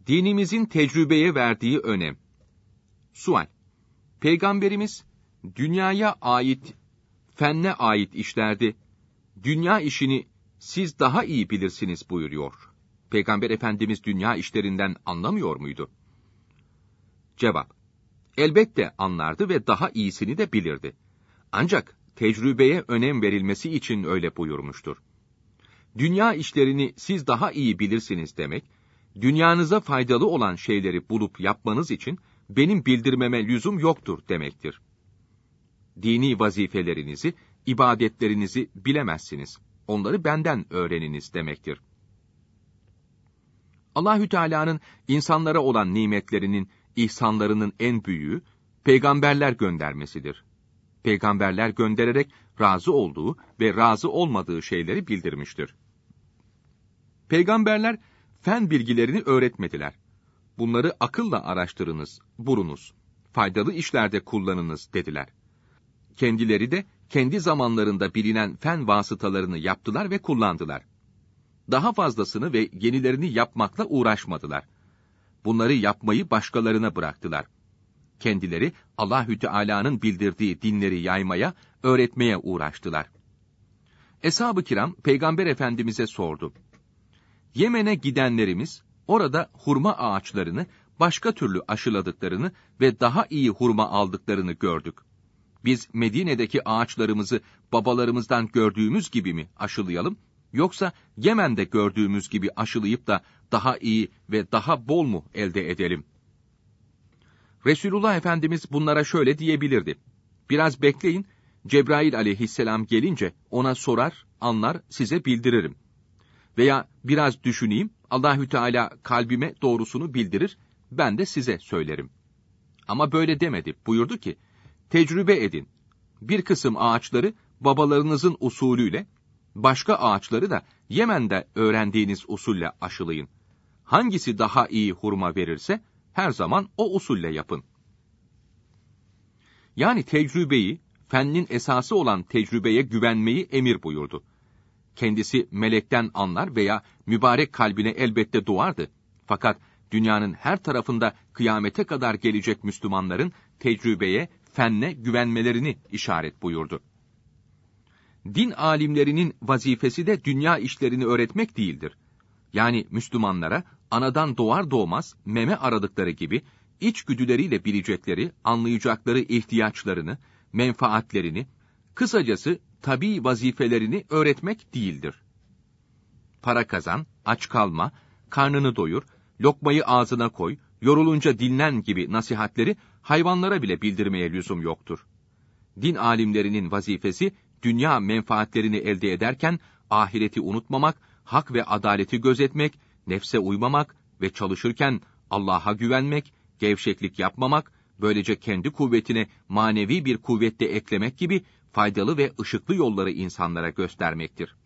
Dinimizin tecrübeye verdiği önem. Sual: Peygamberimiz, dünyaya ait, fenne ait işlerde, dünya işini siz daha iyi bilirsiniz buyuruyor. Peygamber Efendimiz dünya işlerinden anlamıyor muydu? Cevap: Elbette anlardı ve daha iyisini de bilirdi. Ancak tecrübeye önem verilmesi için öyle buyurmuştur. Dünya işlerini siz daha iyi bilirsiniz demek, dünyanıza faydalı olan şeyleri bulup yapmanız için benim bildirmeme lüzum yoktur demektir. Dini vazifelerinizi, ibadetlerinizi bilemezsiniz. Onları benden öğreniniz demektir. Allahü Teala'nın insanlara olan nimetlerinin, ihsanlarının en büyüğü peygamberler göndermesidir. Peygamberler göndererek razı olduğu ve razı olmadığı şeyleri bildirmiştir. Peygamberler fen bilgilerini öğretmediler. Bunları akılla araştırınız, bulunuz, faydalı işlerde kullanınız dediler. Kendileri de kendi zamanlarında bilinen fen vasıtalarını yaptılar ve kullandılar. Daha fazlasını ve yenilerini yapmakla uğraşmadılar. Bunları yapmayı başkalarına bıraktılar. Kendileri Allahü Teala'nın bildirdiği dinleri yaymaya, öğretmeye uğraştılar. Eshab-ı kiram Peygamber Efendimiz'e sordu. Yemen'e gidenlerimiz orada hurma ağaçlarını başka türlü aşıladıklarını ve daha iyi hurma aldıklarını gördük. Biz Medine'deki ağaçlarımızı babalarımızdan gördüğümüz gibi mi aşılayalım, yoksa Yemen'de gördüğümüz gibi aşılayıp da daha iyi ve daha bol mu elde edelim? Resulullah Efendimiz bunlara şöyle diyebilirdi. Biraz bekleyin, Cebrail aleyhisselam gelince ona sorar, anlar, size bildiririm. Veya biraz düşüneyim, Allahü Teala kalbime doğrusunu bildirir, ben de size söylerim. Ama böyle demedi, buyurdu ki, tecrübe edin. Bir kısım ağaçları babalarınızın usulüyle, başka ağaçları da Yemen'de öğrendiğiniz usulle aşılayın. Hangisi daha iyi hurma verirse, her zaman o usulle yapın. Yani tecrübeyi, fennin esası olan tecrübeye güvenmeyi emir buyurdu. Kendisi melekten anlar veya mübarek kalbine elbette doğardı. Fakat dünyanın her tarafında kıyamete kadar gelecek Müslümanların tecrübeye, fenne güvenmelerini işaret buyurdu. Din alimlerinin vazifesi de dünya işlerini öğretmek değildir. Yani Müslümanlara anadan doğar doğmaz meme aradıkları gibi içgüdüleriyle bilecekleri, anlayacakları ihtiyaçlarını, menfaatlerini, kısacası tabii vazifelerini öğretmek değildir. Para kazan, aç kalma, karnını doyur, lokmayı ağzına koy, yorulunca dinlen gibi nasihatleri hayvanlara bile bildirmeye lüzum yoktur. Din alimlerinin vazifesi, dünya menfaatlerini elde ederken ahireti unutmamak, hak ve adaleti gözetmek, nefse uymamak ve çalışırken Allah'a güvenmek, gevşeklik yapmamak, böylece kendi kuvvetine manevi bir kuvvet de eklemek gibi faydalı ve ışıklı yolları insanlara göstermektir.